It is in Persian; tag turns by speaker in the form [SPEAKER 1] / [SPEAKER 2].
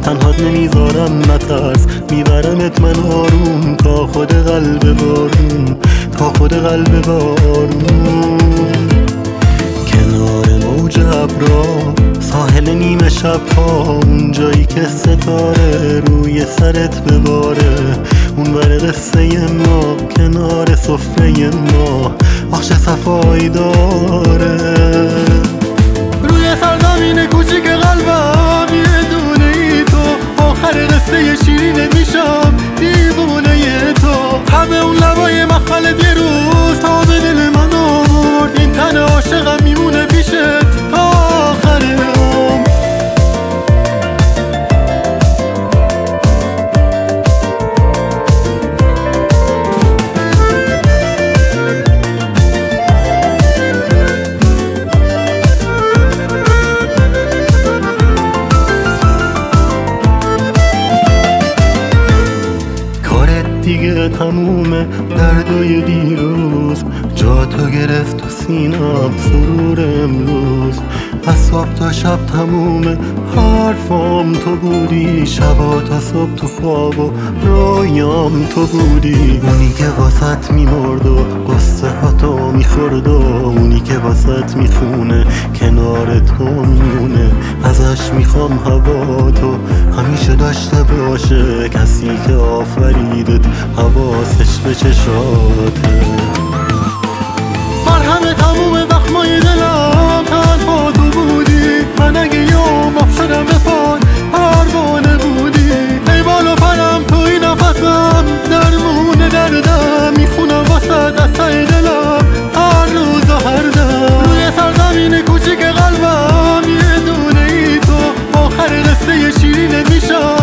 [SPEAKER 1] تنهات نمیذارم نترس، میبرمت من آروم تا خود قلب بارون، تا خود قلب بارون. کنار موج ابرا ساحل نیمه شب ها، اون جایی که ستاره روی سرت بباره، اون ور قصه ما کنار سفره ما بخش صفایی داره. روی سرزمین کوچیک قلبم یه دونه ای تو، آخر قصه شیرین میشم دیوونه تو. همه اون لبای مخمل دیروز تا به دل من آورد، این تن عاشقم میمونه پیشت تا آخر عمر. دیگه تمومه دردای دیروز، جا تو گرفت تو سینم سرور امروز. از صبح تا شب تمومه حرفام تو بودی، شبا تا صبح تو خواب و رویام تو بودی. اونی که واسط میمرد و قصه ها تو میخورد و اونی که واسط میخونه کنار تو میمونه. ازش میخوام هوا تو همیشه داشته باشه، کسی که آفریدت حواسش به چشاته. مرهم تموم زخمای دلم تنها تو بودی، من اگه یوم اف شدم به پای پروانه بودی. ای بالا پرم توی نفسم درمون دردم، میخونم واسه دستای دلم هر روز و هر دم. روی سرزمین کوچیک قلبم یه دونه ای تو، آخر قصه شیرین میشم